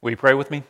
Will you pray with me?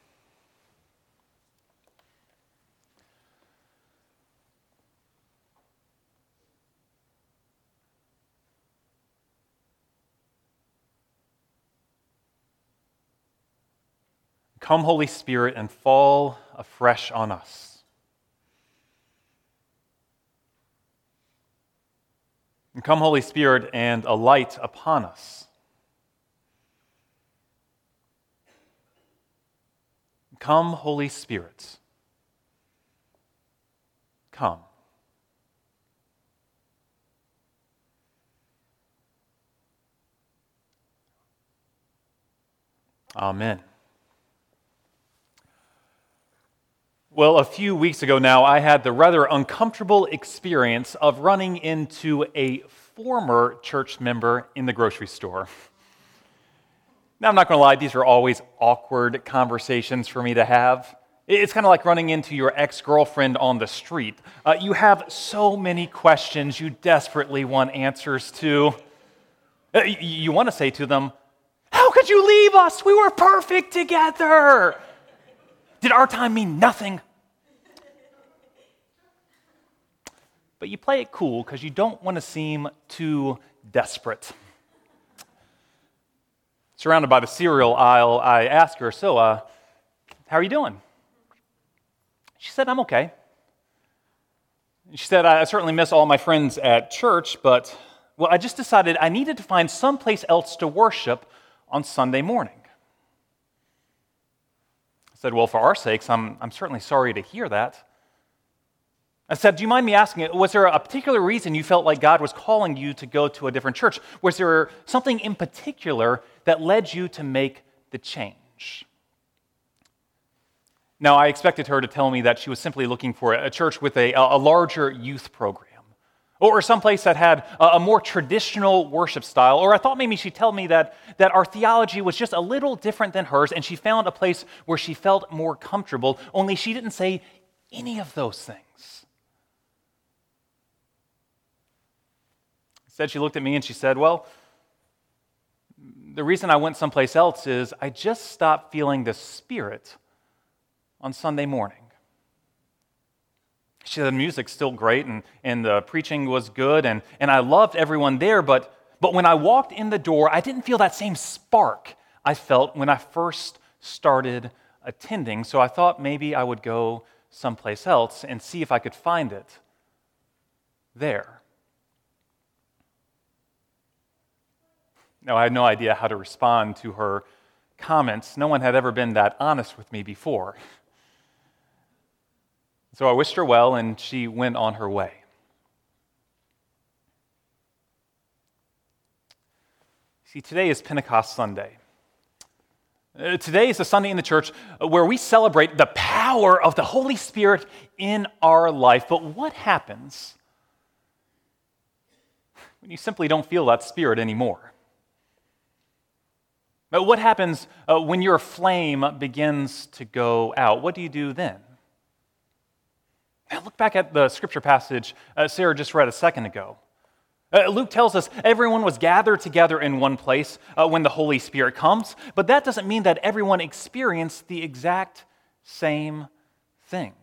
Come, Holy Spirit, and fall afresh on us. And come, Holy Spirit, and alight upon us. Come, Holy Spirit. Come. Amen. Well, a few weeks ago now, I had the rather uncomfortable experience of running into a former church member in the grocery store. Now, I'm not going to lie, these are always awkward conversations for me to have. It's kind of like running into your ex-girlfriend on the street. You have so many questions you desperately want answers to. You want to say to them, "How could you leave us? We were perfect together. Did our time mean nothing?" But you play it cool because you don't want to seem too desperate. Surrounded by the cereal aisle, I asked her, "So, how are you doing?" She said, "I'm okay." She said, "I certainly miss all my friends at church, but, well, I just decided I needed to find someplace else to worship on Sunday morning." I said, "Well, for our sakes, I'm certainly sorry to hear that." I said, "Do you mind me asking, was there a particular reason you felt like God was calling you to go to a different church? Was there something in particular that led you to make the change?" Now, I expected her to tell me that she was simply looking for a church with a larger youth program, or someplace that had a more traditional worship style, or I thought maybe she'd tell me that our theology was just a little different than hers, and she found a place where she felt more comfortable, only she didn't say any of those things. Instead, she looked at me and she said, "Well, the reason I went someplace else is I just stopped feeling the Spirit on Sunday morning." She said the music's still great and the preaching was good and I loved everyone there, but when I walked in the door, I didn't feel that same spark I felt when I first started attending, so I thought maybe I would go someplace else and see if I could find it there. Now, I had no idea how to respond to her comments. No one had ever been that honest with me before. So I wished her well, and she went on her way. See, today is Pentecost Sunday. Today is a Sunday in the church where we celebrate the power of the Holy Spirit in our life. But what happens when you simply don't feel that Spirit anymore? What happens when your flame begins to go out? What do you do then? Now look back at the scripture passage Sarah just read a second ago. Luke tells us everyone was gathered together in one place when the Holy Spirit comes, but that doesn't mean that everyone experienced the exact same thing.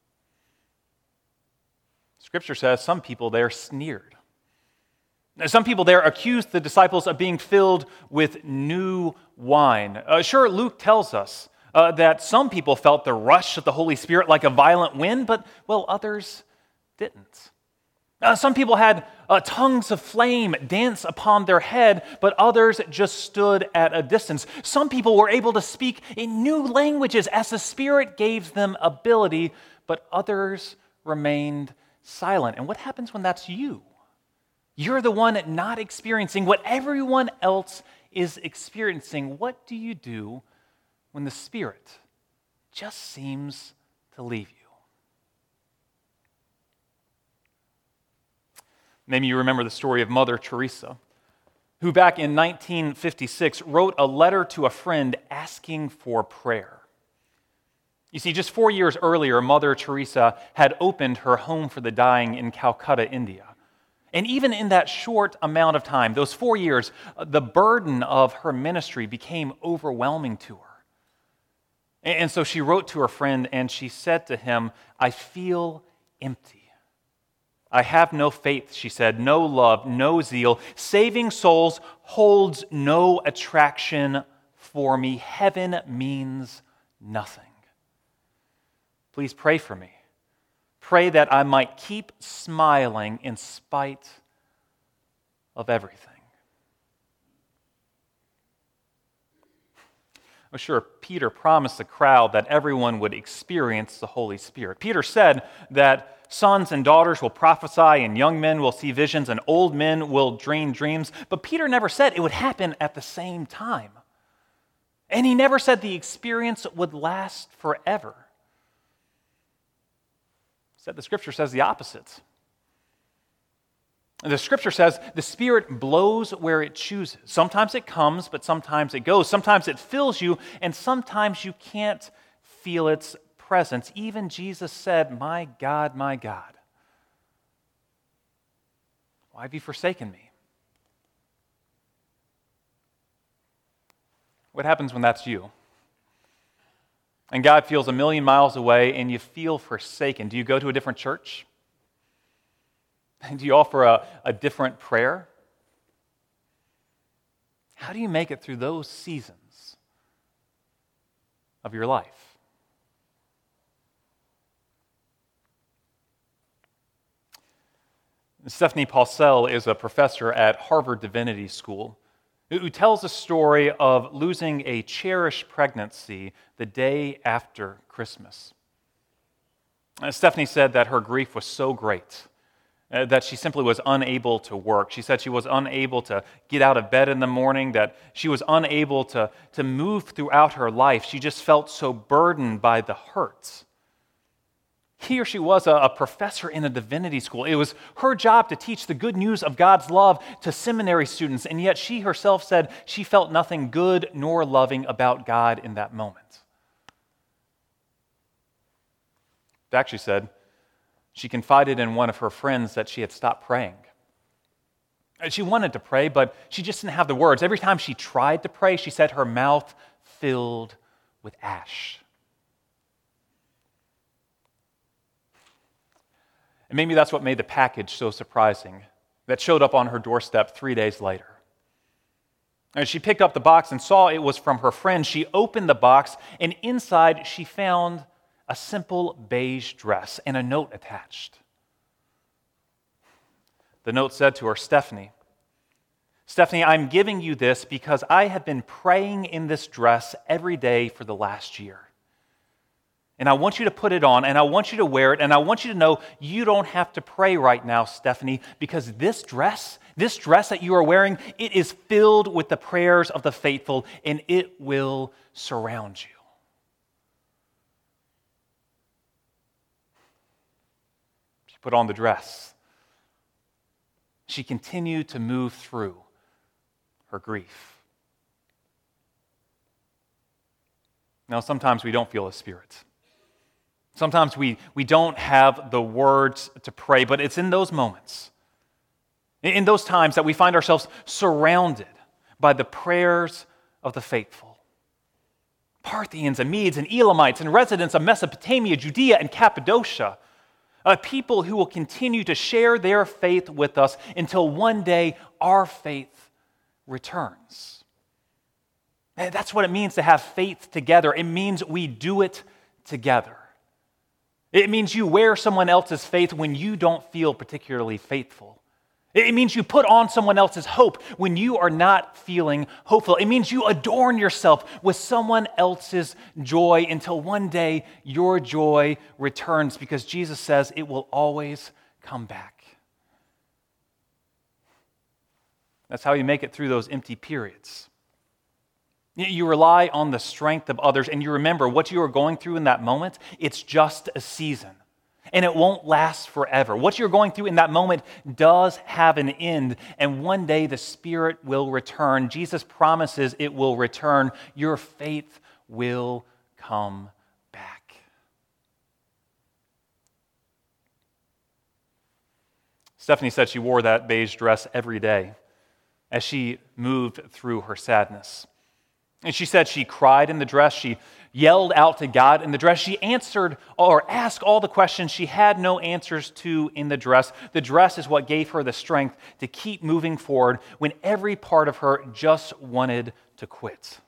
Scripture says some people there sneered. Some people there accused the disciples of being filled with new wine. Sure, Luke tells us that some people felt the rush of the Holy Spirit like a violent wind, but, well, others didn't. Some people had tongues of flame dance upon their head, but others just stood at a distance. Some people were able to speak in new languages as the Spirit gave them ability, but others remained silent. And what happens when that's you? You're the one not experiencing what everyone else is experiencing. What do you do when the Spirit just seems to leave you? Maybe you remember the story of Mother Teresa, who back in 1956 wrote a letter to a friend asking for prayer. You see, just 4 years earlier, Mother Teresa had opened her home for the dying in Calcutta, India. And even in that short amount of time, those 4 years, the burden of her ministry became overwhelming to her. And so she wrote to her friend and she said to him, "I feel empty. I have no faith," she said, "no love, no zeal. Saving souls holds no attraction for me. Heaven means nothing. Please pray for me. Pray that I might keep smiling in spite of everything." Oh, sure, Peter promised the crowd that everyone would experience the Holy Spirit. Peter said that sons and daughters will prophesy, and young men will see visions, and old men will dream dreams. But Peter never said it would happen at the same time. And he never said the experience would last forever. Instead, the Scripture says the opposite. The Scripture says the Spirit blows where it chooses. Sometimes it comes, but sometimes it goes. Sometimes it fills you, and sometimes you can't feel its presence. Even Jesus said, my God, why have you forsaken me?" What happens when that's you? And God feels a million miles away and you feel forsaken. Do you go to a different church? Do you offer a different prayer? How do you make it through those seasons of your life? Stephanie Pausell is a professor at Harvard Divinity School who tells a story of losing a cherished pregnancy the day after Christmas. Stephanie said that her grief was so great that she simply was unable to work. She said she was unable to get out of bed in the morning, that she was unable to move throughout her life. She just felt so burdened by the hurt. Here she was, a professor in a divinity school. It was her job to teach the good news of God's love to seminary students, and yet she herself said she felt nothing good nor loving about God in that moment. She actually said she confided in one of her friends that she had stopped praying. She wanted to pray, but she just didn't have the words. Every time she tried to pray, she said her mouth filled with ash. And maybe that's what made the package so surprising that showed up on her doorstep 3 days later. As she picked up the box and saw it was from her friend, she opened the box, and inside she found a simple beige dress and a note attached. The note said to her, Stephanie, I'm giving you this because I have been praying in this dress every day for the last year. And I want you to put it on, and I want you to wear it, and I want you to know you don't have to pray right now, Stephanie, because this dress that you are wearing, it is filled with the prayers of the faithful, and it will surround you. She put on the dress. She continued to move through her grief. Now, sometimes we don't feel the Spirit. Sometimes we don't have the words to pray, but it's in those moments, in those times that we find ourselves surrounded by the prayers of the faithful. Parthians and Medes and Elamites and residents of Mesopotamia, Judea and Cappadocia, people who will continue to share their faith with us until one day our faith returns. And that's what it means to have faith together. It means we do it together. It means you wear someone else's faith when you don't feel particularly faithful. It means you put on someone else's hope when you are not feeling hopeful. It means you adorn yourself with someone else's joy until one day your joy returns, because Jesus says it will always come back. That's how you make it through those empty periods. You rely on the strength of others, and you remember what you are going through in that moment, it's just a season, and it won't last forever. What you're going through in that moment does have an end, and one day the Spirit will return. Jesus promises it will return. Your faith will come back. Stephanie said she wore that beige dress every day as she moved through her sadness. And she said she cried in the dress. She yelled out to God in the dress. She answered or asked all the questions she had no answers to in the dress. The dress is what gave her the strength to keep moving forward when every part of her just wanted to quit.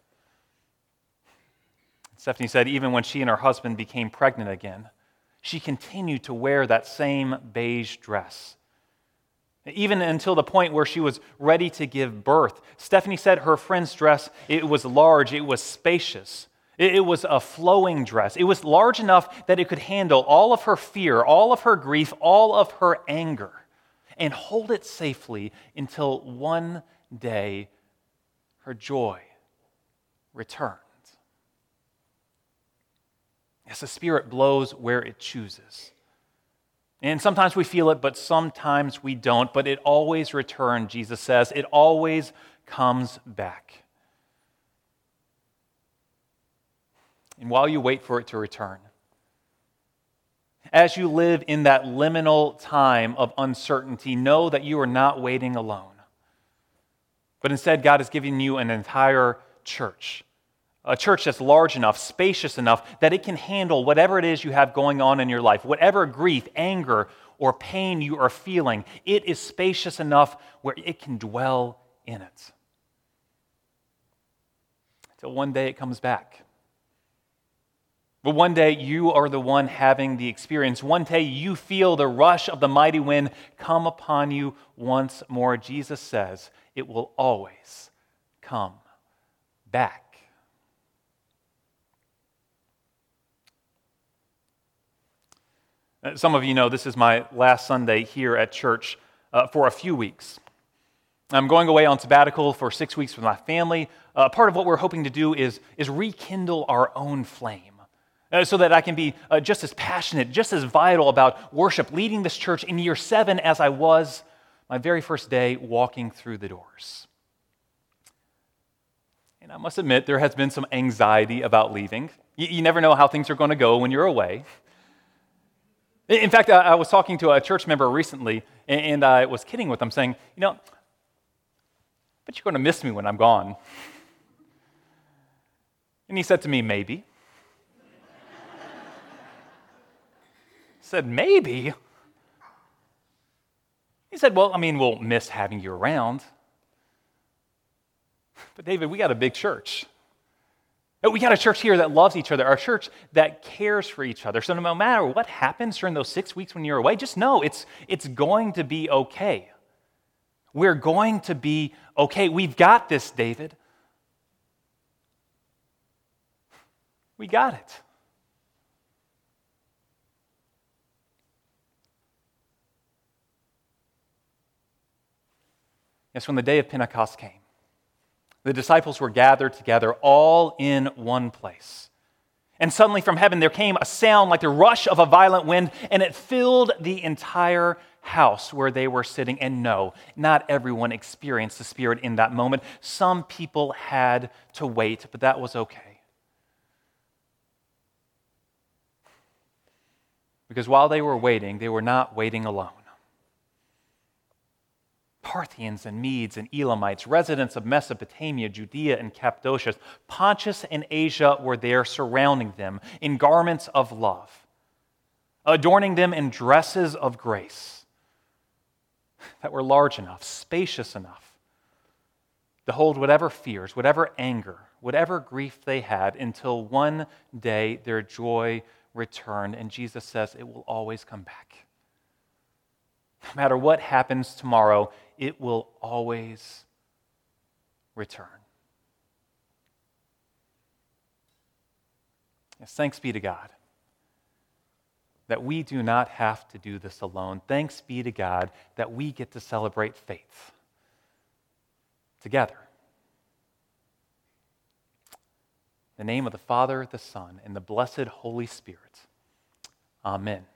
Stephanie said even when she and her husband became pregnant again, she continued to wear that same beige dress. Even until the point where she was ready to give birth. Stephanie said her friend's dress, it was large, it was spacious. It was a flowing dress. It was large enough that it could handle all of her fear, all of her grief, all of her anger, and hold it safely until one day her joy returned. Yes, the Spirit blows where it chooses. And sometimes we feel it, but sometimes we don't. But it always returns, Jesus says. It always comes back. And while you wait for it to return, as you live in that liminal time of uncertainty, know that you are not waiting alone. But instead, God is giving you an entire church. A church that's large enough, spacious enough, that it can handle whatever it is you have going on in your life, whatever grief, anger, or pain you are feeling. It is spacious enough where it can dwell in it. Until one day it comes back. But one day you are the one having the experience. One day you feel the rush of the mighty wind come upon you once more. Jesus says it will always come back. Some of you know this is my last Sunday here at church for a few weeks. I'm going away on sabbatical for 6 weeks with my family. Part of what we're hoping to do is rekindle our own flame so that I can be just as passionate, just as vital about worship, leading this church in year 7 as I was my very first day walking through the doors. And I must admit, there has been some anxiety about leaving. You never know how things are going to go when you're away. In fact, I was talking to a church member recently, and I was kidding with them, saying, but you're going to miss me when I'm gone. And he said to me, maybe. I said, maybe? He said, well, we'll miss having you around. But David, we got a big church. We got a church here that loves each other, a church that cares for each other. So no matter what happens during those 6 weeks when you're away, just know it's going to be okay. We're going to be okay. We've got this, David. We got it. Yes, when the day of Pentecost came, the disciples were gathered together all in one place. And suddenly from heaven there came a sound like the rush of a violent wind, and it filled the entire house where they were sitting. And no, not everyone experienced the Spirit in that moment. Some people had to wait, but that was okay. Because while they were waiting, they were not waiting alone. Parthians and Medes and Elamites, residents of Mesopotamia, Judea and Cappadocia, Pontus and Asia were there surrounding them in garments of love, adorning them in dresses of grace that were large enough, spacious enough to hold whatever fears, whatever anger, whatever grief they had until one day their joy returned. And Jesus says it will always come back. No matter what happens tomorrow, it will always return. Yes, thanks be to God that we do not have to do this alone. Thanks be to God that we get to celebrate faith together. In the name of the Father, the Son, and the blessed Holy Spirit. Amen.